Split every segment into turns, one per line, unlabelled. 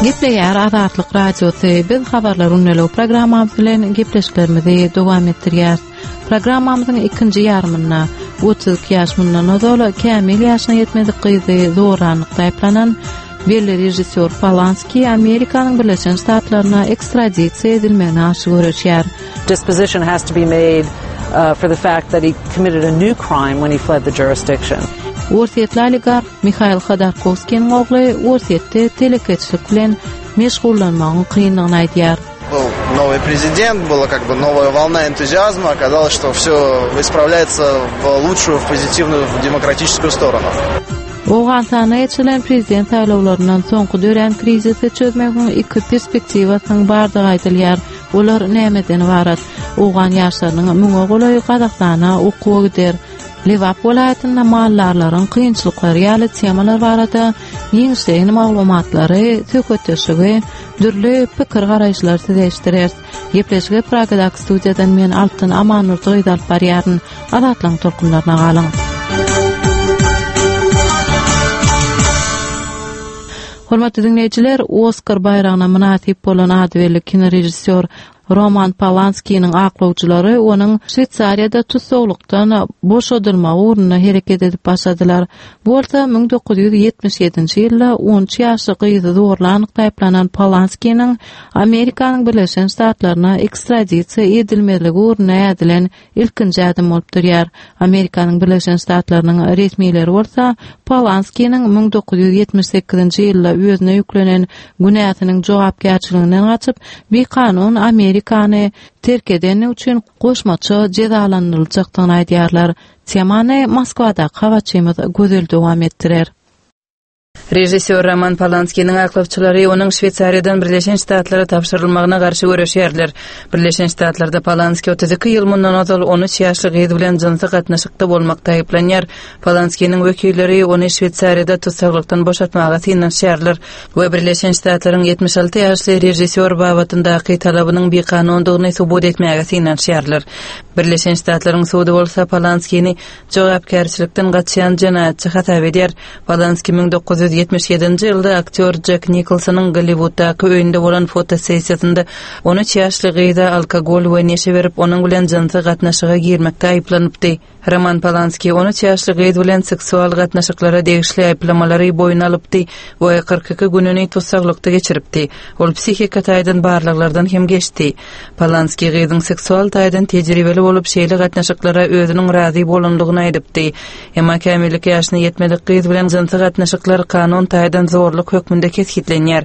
Gepleýär Azatlyk radiosy biz habarlar unnelöw programmamyz bilen gepleşiklerimizi dowam etdirýär. Programmamyzyň ikinji ýarmyna 32 ýaş mundan ozal kämil ýaşyna ýetmedik gyzy zoranlykda aýplanan belli rejissor Polanski Amerikanyň Birleşen Ştatlaryna ekstradisiýa edilmegini aşy görýär.
Disposition has to be made for the fact that he committed a new crime when he fled the jurisdiction.
Worsetli oligark Mikhail Khodorkovskyň ogly Worsetde telekeçlik bilen meşgullanmagyň kynlygyny aýdýar.
Был новый президент, была как бы новая волна энтузиазма, оказалось, что все исправляется в лучшую, в позитивную, в демократическую сторону.
Owgantana ýetilen prezident saýlawlaryndan soňky dören krizisi çözmegiň iki perspektiwasynyň bardygy aýdylýar. Olar nämeden ibarat? Owgan ýaşlarynyň müňe golaý Gazakstana okuwa gider. Lewap welaýatyna mallarlaryň kynçylyklary ýaly temalar barada ýeňişleýän maglumatlary sökötüşigi, dürli pikir garaýşlary sezeşdirer. Gepleşige Pragadak studiýadan men Altyn Amanurdy aýdalyp barýaryn. Azatlyň tolkunlaryna galyň. Hormatly dinleýijiler, Oskar bayragyna münasip bolan adwelli kino rejissor Roman Polanski'nin aklawçylary onuň Şwetsariýada tutsaqlykdan boşadylma ugruna hereket edip başladylar. Bolsa 1977-nji ýylda 10 ýaşly gyzy zorlanykda aýplanan Polanski'nin Amerikanyň Birleşen Ştatlaryna ekstradisiýa edilmeligi ugruna edilen ilkinji adym bolup durýar. Amerikanyň Birleşen Ştatlarynyň resmiýetleri bolsa Polanski'nin 1978-nji ýylda özüne ýüklenen günahynyň jogapkärçiliginden gaçyp bir kanun Amerikany terk edeni üçin goşmaça jezalandyryljakdygyny aýdýarlar. Temany Moskwada hawaçymyz gözel dowam etdirer.
Rejissor Roman Polanski'nin aklawçylary onuň Şwetsariýadan Birleşen Ştatlara tapşyrylmagyna garşy görüşýärler. Birleşen Ştatlarda Polanski 32 ýyl mundan ozal 13 ýaşly gyzy bilen jynsy gatnaşykda bolmakda aýplanýar. Polanski'nin wekilleri ony Şwetsariýada tutsaklykdan boşatmaga synanýarlar we Birleşen Ştatlaryň 76 ýaşly rejissor babatyndaky talabynyň bir kanundygyny subut etmäge synanýarlar. Birleşen Ştatlaryň sudy bolsa Polanski'ni jogapkärçilikden gaçýan jenaýatçy hatap edýär. Polanski 1977-nji ýylda aktyor Jack Nicholsonyň Hollywooddaky öýünde bolan fotosessiýasynda 13 ýaşly gyza alkogol we neşe berip onuň bilen jynsy gatnaşyga girmekde aýplanypdy. Roman Polanski 13 ýaşly gyz bilen seksual gatnaşyklara degişli aýplamalary boyuna alypdy we 42 gününi tutsaklykda geçiripdi. Ol psihik taýdan barlyklardan hem geçdi. Polanski gyzyň seksual taýdan tejribeli bolup şeýle gatnaşyklara özüniň razy bolandygyny aýdypdy. Emma kämillik ýaşyna ýetmedik gyz bilen jynsy gatnaşyklar kanun taýdan zorluk hökmünde kesgitlenýär.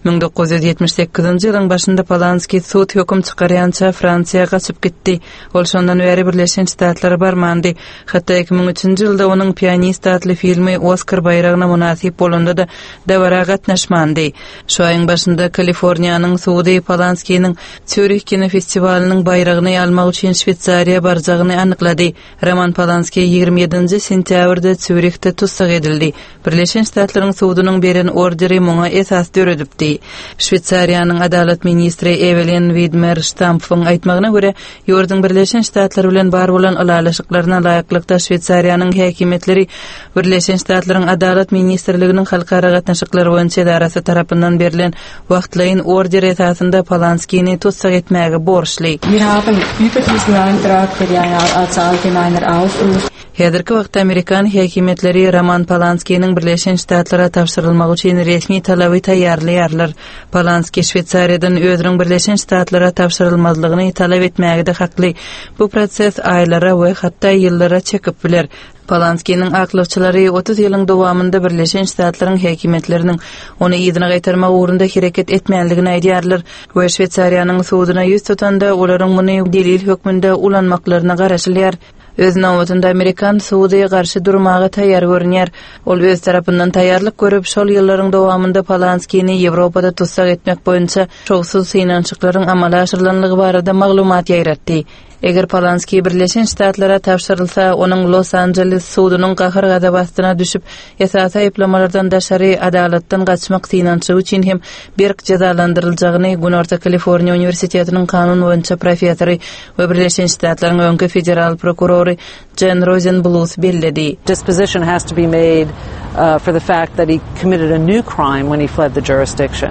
1978-nji ýylyň başynda Polanski sud hökm çykarýança Fransiýaga gaçyp gitdi. Ol şondan beri Birleşen Ştatlara barmandy. Hatda 2003-nji ýylda onuň Pianist adly filmi Oskar bayragyna münasip bolanda da dewara gatnaşmandy. Şu aýyň başynda Kaliforniýanyň sudy Polanski'niň Zürich kino festivaliniň bayragyny almak üçin Şwetsariýa barjagyny anyklady. Roman Polanski 27-nji sentýabrda Zürichde tutsak edildi. Birleşen Ştatlaryň sudynyň beren orderi muňa esas döredipdi. Şwetsariýanyň adalet ministri Evelyn Widmer-Stampfyň aýtmagyna görä, ýurdun Birleşen Ştatlary bilen bar bolan alalaşyklaryna laýyklykda Şwetsariýanyň häkimetleri Birleşen Ştatlaryň adalet ministrliginiň halkara gatnaşyklar boýunça darasy tarapyndan berilen wagtlaýyn order esasynda Polanski'ni tutsak etmäge borçly.
Wir haben über diesen Antrag für als allgemeiner Aufruf.
Häzirki wagtda Amerikan häkimetleri Roman Polanski'niň Birleşen Ştatlara tapşyrylmagy üçin resmi talaby taýýarlaýarlar. Polanski Şwetsariýadan özüniň Birleşen Ştatlara tapşyrylmazlygyny talap etmäge de hakly. Bu proses aýlara we hatda ýyllara çekip biler. Polanski'nin aklawçylary 30 ýylyň dowamında Birleşen Ştatlaryň häkimetleriniň ony ýygyna gaýtarmak ugrunda hereket etmänligini aýdýarlar we Şwetsariýanyň sudyna ýüz tutanda olaryň muny delil hökmünde ulanmaklaryna garaşylýar. Öz nawatynda Amerikan sudyga garşy durmaga taýýar görünýär. Ol öz tarapyndan taýýarlyk görüp, şol ýyllaryň dowamında Polanski'ni Ýewropada tutsak etmek boýunça şowsuz synançyklaryň amala aşyrylanlygy barada maglumat ýaýratdy. Eger Polanski Birleşen Ştatlara tapşyrylsa, onuň Los Angeles sudynyň gahyr gadabastyna düşüp, ýasasy aýplamalardan daşary adalatdan gaçmak synançy üçin hem berk jazalandyryljagyny Günorta Kaliforniýa Uniwersitetiniň kanun boýunça professory we Birleşen Ştatlaryň öňkü federal prokurory Jen Rosenbluth belledi.
Disposition has to be made for the fact that he committed a new crime when he fled the jurisdiction.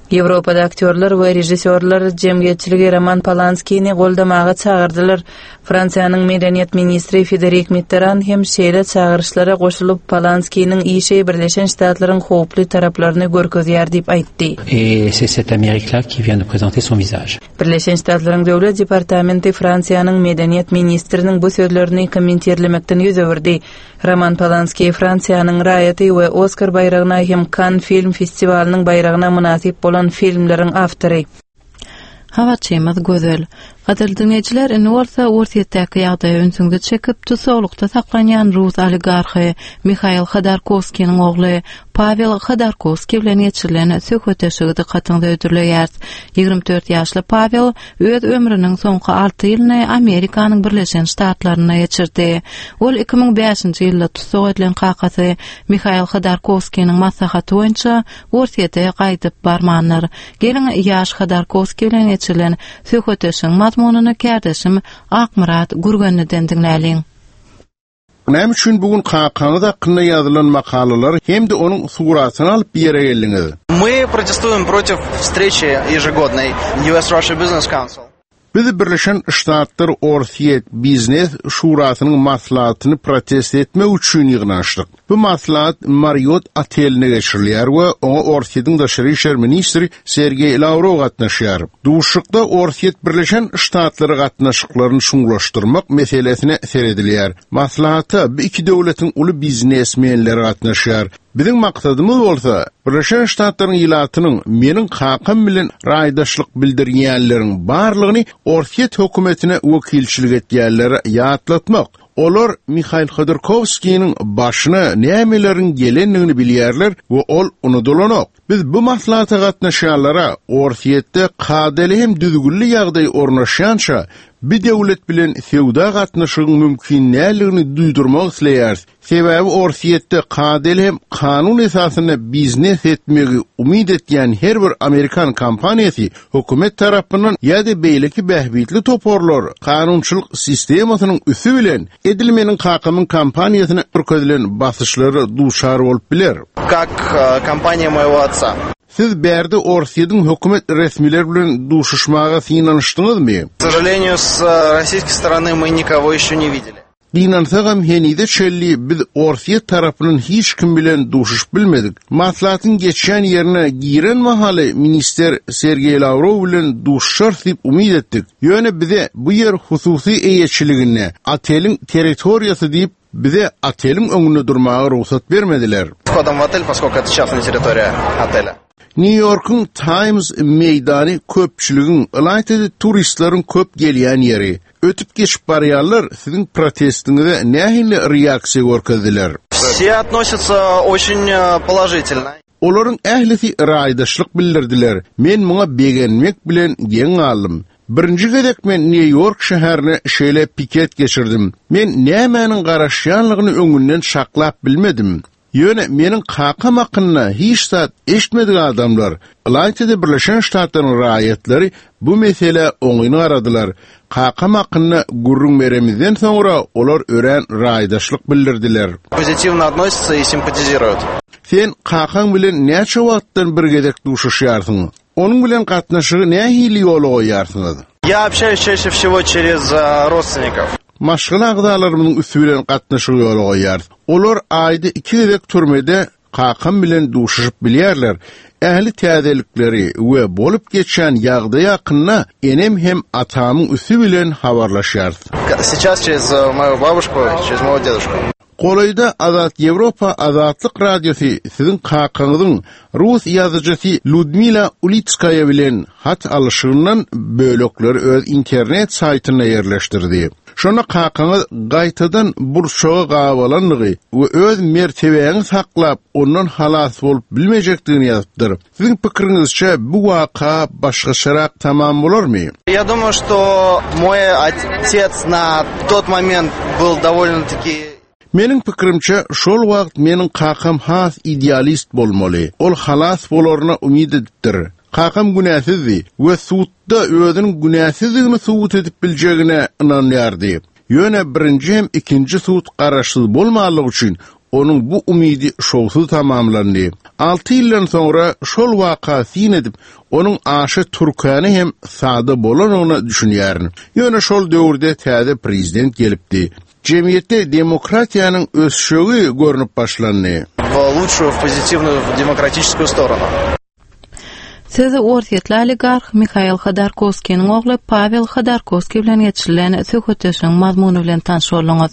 Ýewropada aktyorlar we rejissörler jemgyýetçiligi Roman Polanskiýni goldamaga çağırdylar. Fransiýanyň medeniýet ministri Frédéric Mitterrand hem şeýle çağırışlara goşulyp Polanskiýniň işe Birleşen Ştatlaryň howply taraplaryny görkezýär diýip aýtdy.
Et c'est cette Amérique-là qui vient de présenter son visage.
Birleşen Ştatlaryň döwlet departamenti Fransiýanyň medeniýet ministriniň bu sözlerini kommenterlemekden ýüzewirdi. Roman Polanskiy Fransiýanyň raýaty we Oscar bayragyna hem Cannes film festivaliniň bayragyna münasip bolan filmleriň awtory.
Hava çemaz gözel. Gaderli dinleyijiler, indi bolsa Orsiýetdäki ýagdaýa öňsüňde çekip tutsawlykda saklanýan Rus oligarhy Mikhail Khodorkovskiýniň ogly Pavel Khodorkovskiy bilen geçirilen söhbetleşigi dikkatinizi ödürleýär. 24 ýaşly Pavel öz ömrüniň soňky 6 ýylyny Amerikanyň Birleşen Ştatlaryna geçirdi. Ol 2005-nji ýylda tutsak edilen kakasy Mikhail Khodorkovskiýniň maslahaty boýunça Orsiýete gaýdyp barmanlar. Gelin ýaş Khodorkovskiy bilen geçirilen söhbetleşigiň mazmunyny kärdeşim Akmurat Gurgeniden dinläliň.
Näme üçin bugün kakanyň hakkynda ýazylan makalalar hem de onuň suratyny alyp bir ýere geldiňiz?
Мы протестуем против встречи ежегодной US-Russia Business Council.
Biz Birleşen Ştatlar Orsiýet Biznes Şurasynyň maslahatyny protest etmek üçin ýygnaşdyk. Bu maslahat Marriott oteline geçirilýär we oňa Orsiýetiň daşary işler ministri Sergey Lavrov gatnaşýar. Duşukda Orsiýet Birleşen Ştatlary gatnaşyklaryny şuňlaşdyrmak meselesine seredilýär. Maslahaty bu iki döwletiň uly biznesmenleri gatnaşýar. Bizim maksadymyz bolsa, Birleşen Ştatlaryň ýylatynyň meniň kakam bilen raýdaşlyk bildirýänleriň barlygyny Orsiýet hökümetine wekilçilik etýärleri ýatlatmak. Olar Mikhail Khodorkovskiýniň başyna nämeleriň gelenligini bilýärler we ol unudulanok. Biz bu maslahata gatnaşanlara Orsiýetde kadeli hem düzgünli ýagdaý ornaşýança bir döwlet bilen sewda gatnaşygyň mümkinligini duýdurmak isleýär. Sebäbi Orsiýetde kadeli hem kanun esasyna biznes etmegi umid etýän her bir Amerikan kompaniýasy hökümet tarapyndan ýa-da beýleki bähbitli toporlar kanunçylyk sistemasynyň üsü bilen edilmeniň kakymyň kompaniýasyna örkezlen basyşlary duşar bolup biler.
Как компания моего отца.
Siz bärde Orsiýetiň hökümet resmiler bilen duşuşmaga synanyşdyňyzmy?
К сожалению, с российской стороны мы никого ещё не видели.
Dinansagam henide çelli biz Orsiýet tarapynyň hiç kim bilen duşuş bilmedik. Maslahatyň geçen ýerine giren mahaly minister Sergey Lavrov bilen duşşar diýip umid etdik. Ýöne bize bu ýer hususy eýetçiligine, ateliň territoriýasy diýip bize ateliň öňünde durmaga ruhsat bermediler.
Входом в отель, поскольку это частная территория отеля.
New York'un Times meydany köpçüligiň, ýa-da turistlaryň köp gelýän ýeri. Ötüp geçip barýarlar, siziň protestiňize nähili reaksiýa görkezdiler?
Все относятся очень положительно.
Olaryň ählisi raýdaşlyk bildirdiler. Men muňa begenmek bilen geň alym. Birinji gedek men New York şäherine şeýle piket geçirdim. Men nämäniň garaşýanlygyny öňünden şaklap bilmedim. Ýöne meniň kakam hakkynda hiç zat eşitmedik adamlar. Ýa-da Birleşen Ştatlaryň raýatlary bu mesele oňyny aradylar. Kakam hakkynda gurrun beremizden soňra olar ören raýdaşlyk bildirdiler.
Позитивно относятся и симпатизируют.
Sen kakam bilen näçe wagtdan bir gedek duşuşýarsyň? Onuň bilen gatnaşygy nähili ýola goýarsyňyz?
Я общаюсь чаще всего через родственников.
Maşgala agdalarymyň üstü bilen gatnaşygy ýola goýar. Olar aýda 2 gedek türmede kakam bilen duşuşyp bilýärler. Ähli täzelikleri we bolup geçen ýagdaýa ýakynna enem hem atamyň üstü bilen habarlaşýar.
Сейчас через мою бабушку, через моего дедушку.
Qolayda Azat Ýewropa Azatlyk Radiosu siziň kakanyzyň Rus ýazyjysy Ludmila Ulitskaya bilen hat alşygyndan bölekleri öz internet saytyna ýerleşdirdi. Şona kakanyz gaýtadan burşaga gabalanlygy we öz mertebeňi saklap ondan halas bolup bilmejekdigini ýazypdyr. Siziň pikiriňizçe bu waka başgaçarak tamam bolarmy?
Я думаю, что мой отец на тот момент был довольно-таки.
Meniň pikirimçe şol wagt meniň kakam has idealist bolmaly. Ol halas bolaryna umid edipdir. Kakam günäsizdi we suwtda özüniň günäsizligini subut edip biljegine inanýardy. Ýöne birinji hem ikinji suwt garaşsyz bolmalygy üçin onun bu umidi şowsuz tamamlandy. 6 ýyldan sonra şol waka sin edip onun aşy Türkany hem sada bolan ona düşünýärni. Ýöne şol döwürde täze prezident gelipdi. Cemiyette demokratiyanın ösüşüğü görünüp başlandı.
В лучшую, в позитивную, в демократическую сторону.
Sözü ortiyetli oligarh Mikhail Khodorkovsky'nin oğlu Pavel Khodorkovsky bilen geçirilen söhbetleşiň mazmunu bilen tanış bolňuz.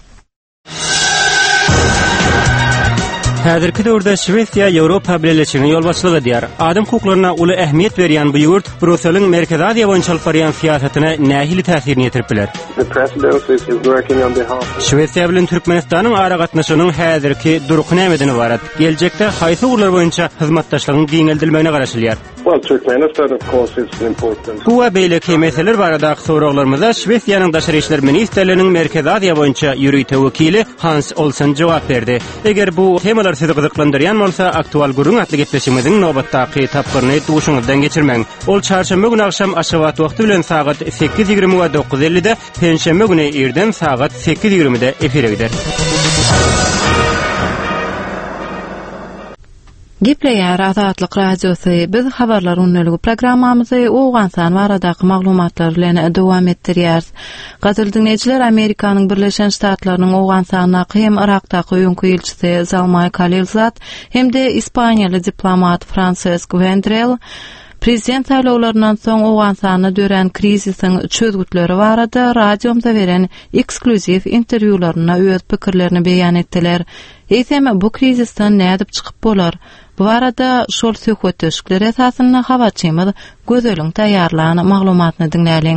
Häzirki döwürde Şwesiýa Ýewropa Birleşigini ýolbaşçylyk edýär. Adam hukuklaryna uly ähmiýet berýän bu ýurt Brüsseliň Merkezi Aziýa boýunça alyp barýan siýasatyna nähili täsirini ýetirip biler. Şwesiýa bilen Türkmenistanyň ara gatnaşynyň häzirki duruky nämeden ibaret? Geljekde haýsy urlar boýunça hyzmatdaşlygyň giňeldilmegine garaşylýar. Bu we beýleki meseler barada soraglarymyza Şwesiýanyň daşary işler ministrliginiň Merkezi Aziýa boýunça ýürüýte wekili Hans Olsen jogap berdi. Eger bu temalar sizi gyzyklandyrýan bolsa, aktual gurun atly gepleşigimiziň nobatdaky tapgyryny duşuňyzdan geçirmeň. Ol çarşamba güni akşam aşabat wagty bilen saat 8:20 we 9:50-de, penşembe güni erden saat 8:20-de efire gider.
Gepleýär Azatlyk radiosy. Biz habarlar unneligi programmamyzy Owganstan baradaky maglumatlar bilen dowam etdirýär. Gazyl dinleýijiler, Amerikanyň Birleşen Ştatlarynyň Owganstana hem Irakdaky öňkü elçisi Zalmay Khalilzad hem-de Ispaniýaly diplomat Francesc Vendrell prezident saýlawlaryndan soň Owganstana dören krizisiň çözgütleri barada radiomda beren ekskluziw interwýularyna öz pikirlerini beýan etdiler. Eýsem bu krizisden nädip çykyp bolar? Bu arada şol söhbetleşikler esasyny habarçymyz Gözeliň taýýarlanan maglumatyny dinläliň.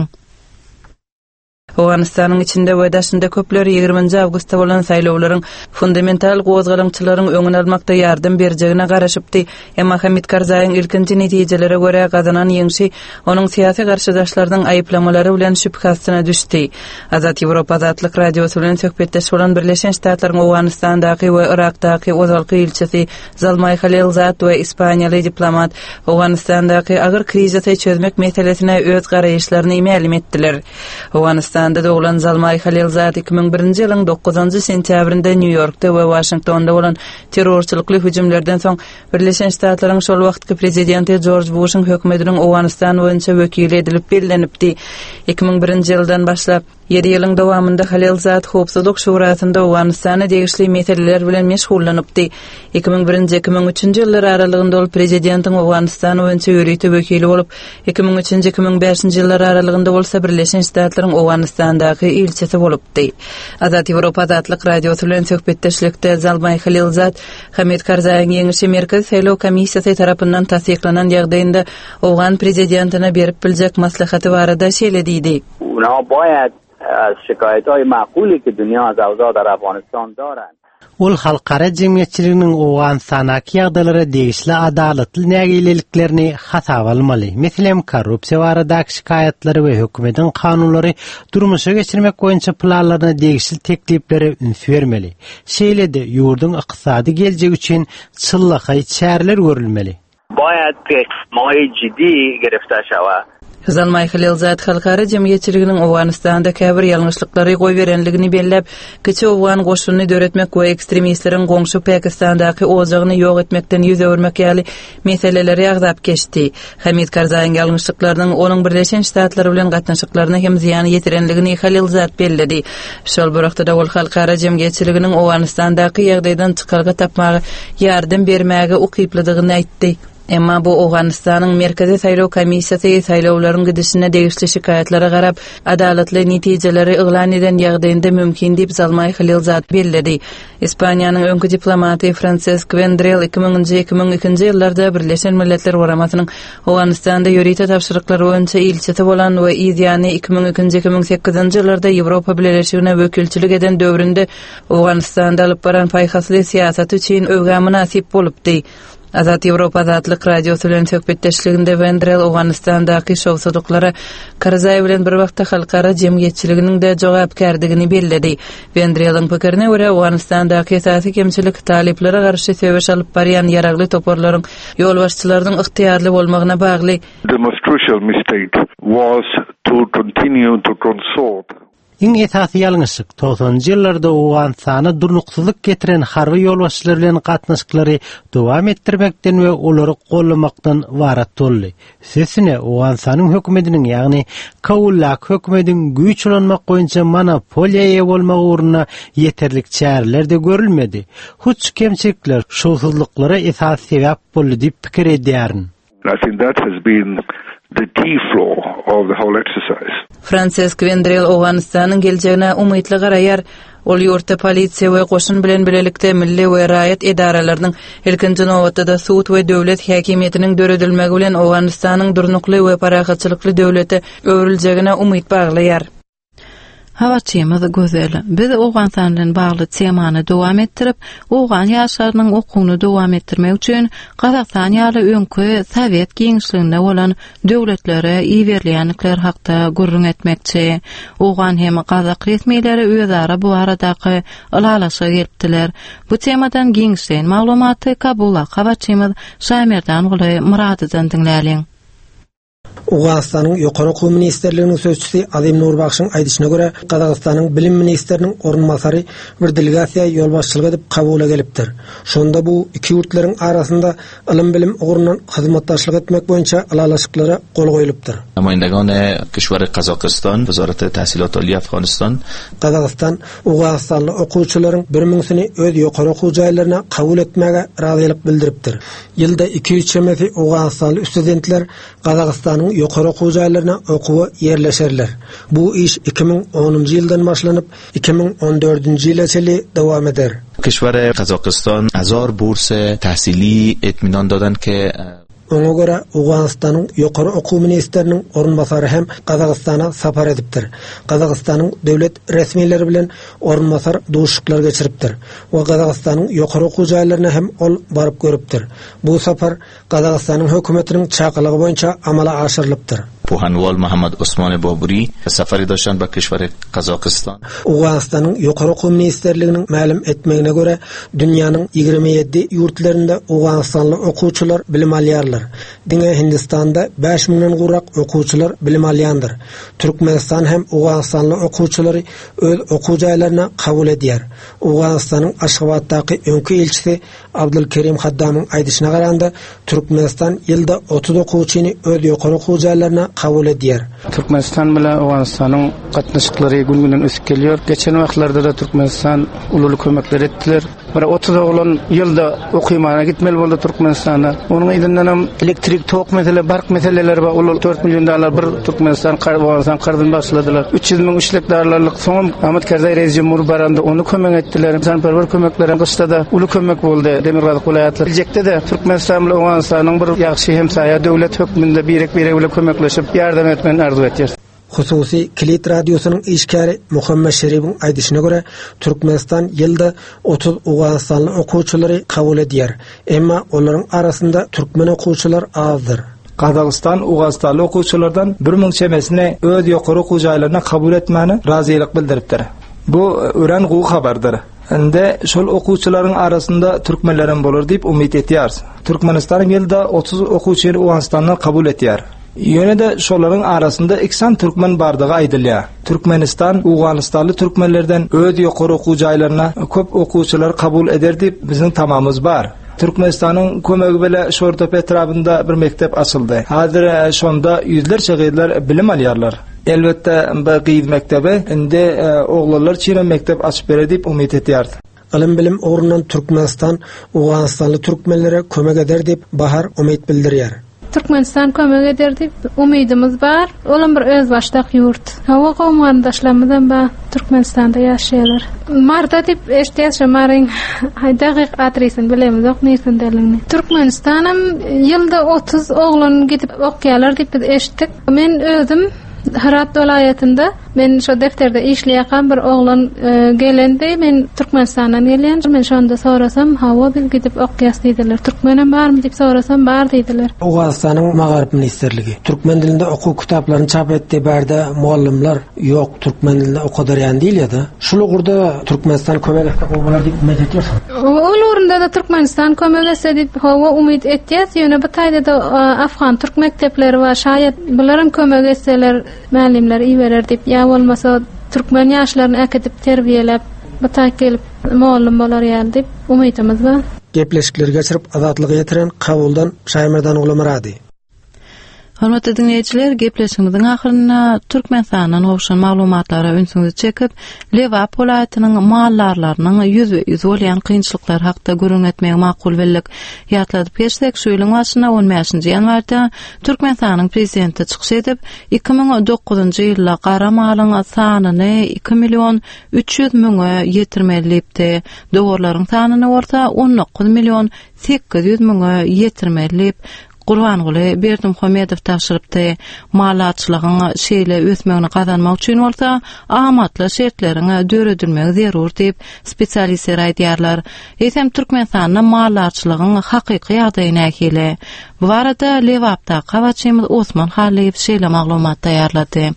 Owganistanyň içinde we daşynda köpleri 20 awgustda bolan saýlawlaryň fundamental gozgalançylaryň öňüne almakda ýardym berjegine garaşypdy. Emma Hamid Karzaýyň ilkinji netijelere görä gazanan ýeňşi onuň syýasy garşydaşlarynyň aýyplamалary bilen şüphasyna düşdi. Azat Ýewropa Azatlyk radiosy bilen söhbetdeş bolan Birleşen Ştatlaryň Owganistandaky we Irakdaky ozalky elçisi Zalmay Khalilzad we Ispaniýaly diplomat Owganistandaky agyr krizisy çözmek meselesine öz garaýyşlaryny ma'lum etdiler. Owganistanda doğulan Zalmay Khalilzad 2001-nji ýylyň 9-njy sentýabrynda New Yorkda we Washingtonda bolan terrorçylykly hüjümlerden soň Birleşen Ştatlaryň şol wagtky prezidenti George Bush'un hökümetiniň Owganistan boýunça wekili edilip bellenipdi. 2001-nji ýyldan başlap 7 ýylyň dowamında Khalilzad Howpsuzlyk Şurasynda Owganistana degişli meseleler bilen meşgullanypdy. 2001-2003-nji ýyllar aralygynda ol prezidentiň Owganistan boýunça ýürüýte wekili bolup, 2003-2005-nji ýyllar aralygynda bolsa Birleşen Ştatlaryň Owganistandaky elçisi bolupdy. Azat Ýewropa Azatlyk radiosy bilen söhbetdeşlikde Zalmay Khalilzad Hamid Karzaýyň ýeňişi Merkezi Saýlaw Komissiýasy tarapyndan tasdiklanan ýagdaýynda Owgan prezidentine berip biljek maslahaty barada şeýlediydi.
از شکایت‌های معقولی که دنیا از اوضاع در افغانستان دارند.
Ol halkara jemgyýetçiliginiň Owganstanaky ýagdaýlara degişli adalatly nägileliklerini hasaba almaly. Meselem korrupsiýa baradaky şikayatlary we hökümetiň kanunlary durmuşa geçirmek boýunça planlaryna degişli teklipleri üns bermeli. Şeýlede ýurdun ykdysady geljegi üçin çyllyky çäreler görülmeli.
باید اقدامات جدی گرفته شود.
Zalmay Khalilzad halkara jemgyýetçiliginiň Owganistanda käbir ýalňyşlyklary goý berenligini bellep, kiçi Owgan goşunyny döretmek we ekstremistleriň goňşy Pakistandaky ozagyny ýok etmekden ýüz öwürmek ýaly meseleleri ýagdap geçdi. Hamid Karzaýyň ýalňyşlyklarynyň onuň Birleşen Ştatlary bilen gatnaşyklaryna hem ziýany ýetirenligini Khalilzad belledi. Şol buraqda ol halkara jemgyýetçiliginiň Owganistandaky ýagdaýdan çykarga tapmagy, ýardym bermäge ukyplydygyny aýtdy. Emma bu Owganistanyň Merkezi Saýlaw Komissiýasy saýlawlaryň gidişine degişli şikayatlary garap, adalatly netijeleri yglan eden ýagdaýynda mümkin diýip Zalmay Khalilzad belledi. Ispaniýanyň öňkü diplomaty Francesc Vendrell 2000-2002-nji ýyllarda Birleşen Milletler Guramatynyň Owganistanda ýürüýte tapşyryklary boýunça elçisi bolan we ýyly 2002-2008-nji ýyllarda Ýewropa Birleşigine wekilçilik eden döwründe Owganistanda alyp baran paýhasly siýasaty üçin öwgä münasip bolupdy. Azat Ýewropa Azatlyk radiosy bilen söhbetdeşliginde Vendrell Owganistandaky şowsuzluklara Karzaý bilen bir wagtda halkara jemgyýetçiliginiň de jogapkärdigini belledi. Vendrelliň pikirine görä Owganistandaky esasy kemçilik taleplere garşy söwüş alyp barýan ýaragly toporlaryň ýolbaşçylaryň yktyýarly bolmagyna bagly.
The most crucial mistake was to continue to consult.
Iň esasy ýalňyşyk 90-njy ýyllarda Owganstana durnuksuzlyk getiren harby ýolbaşçylar bilen gatnaşyklary dowam etdirmekden we olary gollamakdan warat boldy. Sesine Owganstanyň hökümetiniň ýagny Kabullak hökümetiniň güýç ulanmak boýunça monopoliýa bolmak uğruna ýeterlik çäreler de görülmedi. Huç kemçilikler şowsuzlyklara esas sebäp boldy diýip pikir edýärin.
I think that has been the key flaw of the whole exercise.
Francisk Vendrell Owganstanyň geljegine umytly garaýar. Ol ýurtda polisiýa we goşun bilen bilelikde milli we raýat edaralarynyň ilkinji nowatda suwt we döwlet häkimetiniň döredilmegi bilen Owganstanyň durnukly we paragatçylykly döwlete öwriljegine umyt baglaýar.
Hawaçymyz gözel. Biz Owganstany bilen bagly temany dowam etdirip, Owgan ýaşlarynyň okugyny dowam etdirmek üçin Kazakystan ýaly öňkü Sowet giňişliginde bolan döwletlere iýerliýänlikler hakda gurrun etmekçi. Owgan hem Kazak resmiýetleri özara bu aradaky alalaşa gelipdiler. Bu temadan giňişlen maglumaty Kabullak hawaçymyz Şamerdan Guly Muradydan dinläliň.
Owganstanyň ýokary okuw ministerliginiň sözçüsi Azim Nurbaşyň aýdyşyna görä, Kazakstanyň bilim ministeriniň ornmasary bir delegasiýa ýolbaşçylyk edip Kabula gelipdir. Şonda bu iki ýurtlaryň arasynda ilim bilim ugrundan hyzmatdaşlyk etmek boýunça alalaşyklara gol goýulypdyr.
Namoyandagone kişwary Kazakistan, Wizaraty Tähsilat Aly Afganistan,
Kazakistan Owganstanly okuwçylaryň 1000-sini öz ýokary okuw jaýlaryna kabul etmäge razylyk bildiripdir. Ýylda 2-3 emesi Owganstanly studentler Kazakistanyň ýokary okuw jaýlaryna okuwa ýerleşerler. Bu iş 2010-njy ýyldan başlanyp 2014-nji ýylaçly dowam eder.
Kişwary Kazakistan azar bursa tahsili etminan dadan ki
Ona göre Owganstanyň ýokary okuw ministeriniň ornmasary hem Kazakstana sapar edipdir. Kazakstanyň döwlet resmiýetleri bilen ornmasar duşuklar geçiripdir. We Kazakstanyň ýokary okuw jaýlaryna hem ol baryp görüpdir. Bu sapar Kazakstanyň hökümetiniň çakylygy boýunça amala aşyrylypdyr.
Puhanwal Muhammad Osman Baburi safary daşan ba kişwary Kazakistan.
Owganstanyň ýokary okuw ministerliginiň ma'lum etmegine göre dünýäniň 27 ýurtlarynda Owganstanly okuwçylar bilim alýarlar. Diňe Hindistanda 5000-den gurak okuwçylar bilim alýandyr. Türkmenistan hem Owganstanly okuwçylary öz okuw jaýlaryna kabul edýär. Owganstanyň Aşgabatdaky öňkü elçisi Abdulkerim Haddamyň aýdyşyna garanda Türkmenistan ýylda 30 okuwçyny öz ýokary okuw jaýlaryna kabul edýär.
Türkmenistan bilen Owganstanyň gatnaşyklary gün-günden ösüp gelýär. Geçen wagtlarda da Türkmenistan ululu kömekler etdiler. Bir 30 oglan ýylda okuymana gitmeli boldy Türkmenistana. Onuň ýerinde hem elektrik, tok mesele, bark meseleleri var. Ulu 4 milyon dolar bir Türkmenistan qardan başladılar. 300 min işlekdarlarlyk soň Ahmet Karzai rejim murbaranda onu kömek etdiler. Sanperwer kömekleri gysda da ulu kömek boldy. Demirgazyk welaýatlar. Gelecekde de Türkmenistan bilen Owganstanyň bir ýaxşy hemsaýa döwlet hökmünde birek bilen kömekleşip ýardam etmeni arzu etýär.
Hususi Kilit Radyosu'nun işgari Muhammed Şerif'in aýdyşyna göre Türkmenistan ýylda 30 Owganstanly okuwçylary kabul edýär. Emma olaryň arasynda türkmen okuwçylar azdyr.
Kazakistan Owganstanly okuwçylardan 1000 çemesini öz ýokary okuw jaýlaryna kabul etmäni razylyk bildiripdir. Bu ören gowy habardyr. Inde şol okuwçylaryň arasynda türkmenlerin bolar diýip umyt etýär. Türkmenistan ýylda 30 okuwçyny Owganstandan kabul etýär. Ýöne de şolaryň arasynda 80 türkmen bardygy aýdylýar. Türkmenistan Owganstanly türkmenlerden öz ýokary okuw jaýlaryna köp okuwçylar kabul eder diýip bizning tamamymyz bar. Türkmenistanyň kömegi bilen Şortop etrafynda bir mektep açyldy. Hazır şonda ýüzlerçe gyýlar bilim alýarlar. Elbetde bu gyýyz mektebi indi oglanlar çyran mektep açyp berer diýip umyt etýär.
Ilim bilim ugrundan Türkmenistan Owganstanly türkmenlere kömek eder diýip bahar umyt bildirýär.
Türkmenistan kömek eder diýip umydymyz bar. Olam bir öz başdak ýurt. Hawa gowmandaşlarymyzdan ba Türkmenistanda ýaşaýarlar. Marda diýip eşitýär maryň haýdagy adresini bilemiz, oknaýsyn derligini. Türkmenistanam ýylda 30 oglan gidip okýarlar diýip biz eşitdik. Men özüm Herat welaýatynda men şu defterde işleýän bir oglan gelendi. Men Türkmenistandan gelýän. Men şonda sorasam, "Hawa biz gidip okýas" diýdiler. "Türkmenem barmy?" diýip sorasam, "Bar" diýdiler.
Owganstanyň Magaryp ministerligi türkmen dilinde okuw kitaplaryny çap etdi. Bärde muallimler ýok, türkmen dilinde okudarýan diýilýär. Şol ugurda Türkmenistan kömek etdi bolar diýip umyt etýär.
Ol urunda da Türkmenistan kömek etse diýip hawa umyt etýär. Ýöne bu taýda da Afgan türk mektepleri we şaýat bularyň kömek etseler, mälimler iýerer diýip ýa bolmasa Türkmen ýaşlaryny äkedip terbiyelep, batak gelip muallim bolar ýaly dip umydymyz bar.
Gepleşikleri geçirip azatlygy ýetiren Kabuldan Şaýmerdan Gulamrady.
Hormatly dinleýijiler, gepleşigimiziň ahyryna Türkmenistanyň howşan maglumatlary ünsüňizi çekip, Lewap welaýatynyň mallarlarynyň ýüz bolýan kynçylyklar hakda görüňetmegi makul bellik ýatladyp geçsek, şu ýylyň başyna 15-nji ýanwarda Türkmenistanyň prezidenti çykyş edip, 2009-njy ýylda gara malyň sanyny 2.300.000 ýetirmelipdi. Dogurlaryň sanyny orta 19.800.000 ýetirmelip. Gurbanguly Berdimuhammedow taşyrypdy. Malaçylygyň şeýle ösmegini gazanmak üçin bolsa, amatly şertlerine döredilmegi zerur diýip spesialistler aýdýarlar. Eýsem Türkmenistanyň malaçylygyň hakyky ýagdaýyna nähili. Bu barada Lewapda gawaçymyz Osman Haliýew şeýle maglumat taýýarlady.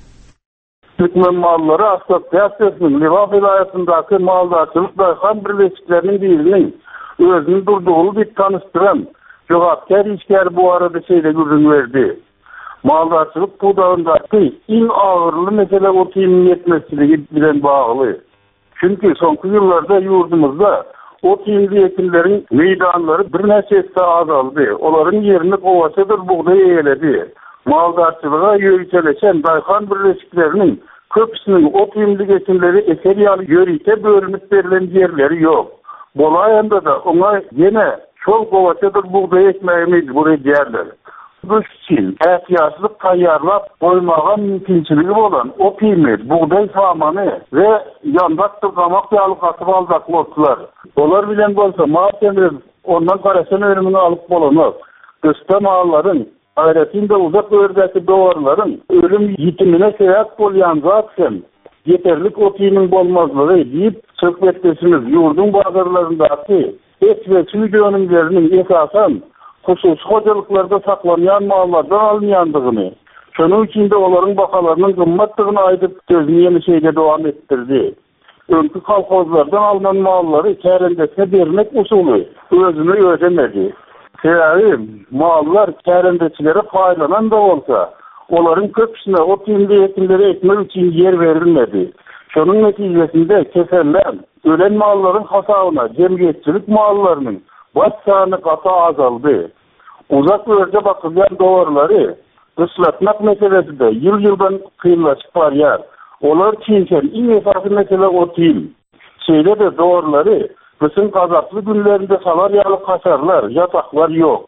Türkmen Malları Asosiýasiýasynyň Lewap vilayatyndaky maldarçylyk daýhan birleşikleriniň biriniň özüni durdugyly diýip tanıştyran jogapkar işler bu arada görün verdi. Maldarçılık bu dağındaki en ağırlı mesele o temin etmesiliği bilen bağlı. Çünkü sonki yıllarda yurdumuzda o temin yetimlerin meydanları bir neçesi azaldı. Onların yerini kovaçadır buğday eyledi. Maldarçılığa yöriteleşen dayhan birleşiklerinin köpüsünün o temin yetimleri eseryalı yörite bölünüp verilen yerleri yok. Bolayanda da ona yine çol kovaçadır buğday ekmeğimiz buraya derler. Güç için ehtiyatlık tayyarlap koymağa mümkünçülüğü olan o kıymet, buğday samanı ve yandaktır kamak yalıkatıp aldaklı otlar. Olar bilen bolsa mağazemir ondan karasını önümünü alıp bolanır. Kısta mağaların, hayretinde uzak ördeki doğarların ölüm yitimine sebep bolyan zaten yeterlik o kıymet bolmazlığı deyip söhbetleşiniz yurdun bazarlarındaki et ve süt önümlerinin esasen husus hocalıklarda saklanyan mallardan alınyandygyny, şonun içinde onların bakalarının gymmatdygyny aýdyp sözüni ýene şeýle dowam etdirdi. Öňkü kolhozlardan alınan malları kärendesine bermek usuly özüni ödemedi. Sebebi mallar kärendecilere faýlanan da bolsa, onların köpüsüne o tümli yetimleri ekmek için yer verilmedi. Şonun netijesinde keserlen, ölen malların hasabına cemiyetçilik mallarının baş sany gata azaldı. Uzak örde bakılyan doğruları ıslatmak meselesinde yıl-yıldan kıyımlaşıp var yer. Olar çiğken en esası mesele o değil. Şeyle de doğruları kışın kazaklı günlerinde salar yalı kaçarlar, yataklar yok.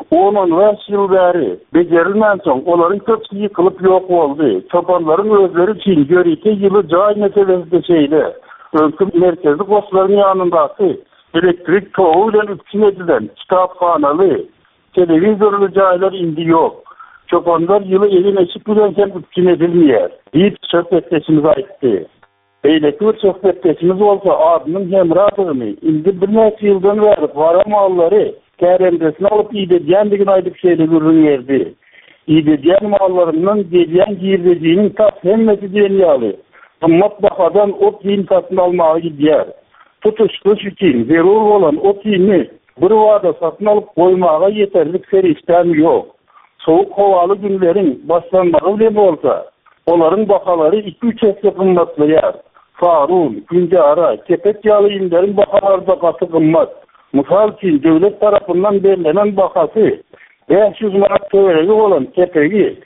10-15 yıl beri becerilmen son onların köpüsü yıkılıp yok oldu. Çobanların özleri için görüte yılı cay meselesinde şeyle. Önkü merkezli postların yanındaki elektrik toğuyla üpçün edilen kitapxanalı, televizörlü caylar indi yok. Çobanlar yılı elin eşik bilenken üpçün edilmeyer. Deyip sohbetleşimiz ayıttı. Eyleki bir sohbetleşimiz olsa adının hemradığını indi bir neçe yıldan verip vara malları kärendesine alıp iýdediýändigini aýdyp şeýle görünýärdi. Iýdediýän mallaryndan gelýän girdediğinin tap hemmeti diýilýär. Gymmat bahadan o tiýin satyn almagy gidýär. Tutuşluş üçin zerur bolan o tiýini bir wada satyn alyp goýmaga ýeterlik serişdän ýok. Soğuk howaly günleriň başlanmagy bilen bolsa, olaryň bahalary 2-3 hesse gymmatlaýar. Farun, Günjara, kepek ýaly ýerleriň bahalary da gaty gymmat. Misal için devlet tarafından belirlenen bakası 500 manat töweregi olan kepegi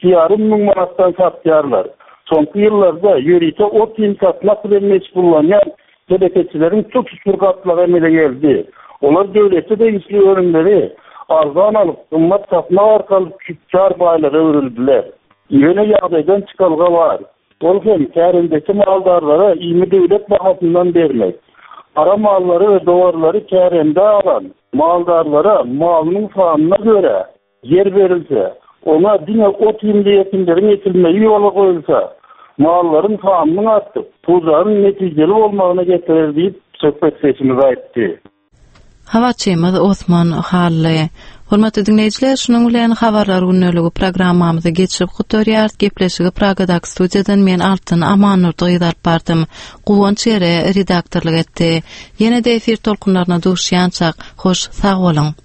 2.5 manattan satýarlar. Sonki yıllarda yörite o tiýin satmak bilen meşgullanýan tebekeçilerin çok şurgatlagy emele geldi. Olar devleti de isli örümleri arzan alıp gymmat satmak arkaly tüccar baýlara öwrüldiler. Ýöne ýagdaýdan çykalga var. Ol hem kärendeki maldarlara iými devlet bahasından bermek. Ara malları ve doğruları kärende alan maldarlara malının sanına göre yer verilse, ona dine o timli yetimlerin yetilmeyi yola koyulsa, malların sanını artıp, tuzağın neticeli olmağına getirir deyip söhbet seçimize aitti.
Hawaçymyz Osman Haliýew. Hormatly dinleýijiler, şunuň bilen habarlar günnäligi programmamyza geçip gutorýar. Gepleşigi Pragadaky studiýadan men Altyn Amanurdy ýazyp bardym. Guwan çere redaktorlyk etdi. Ýene-de efir tolkunlaryna duşýançak. Hoş, sag bolun.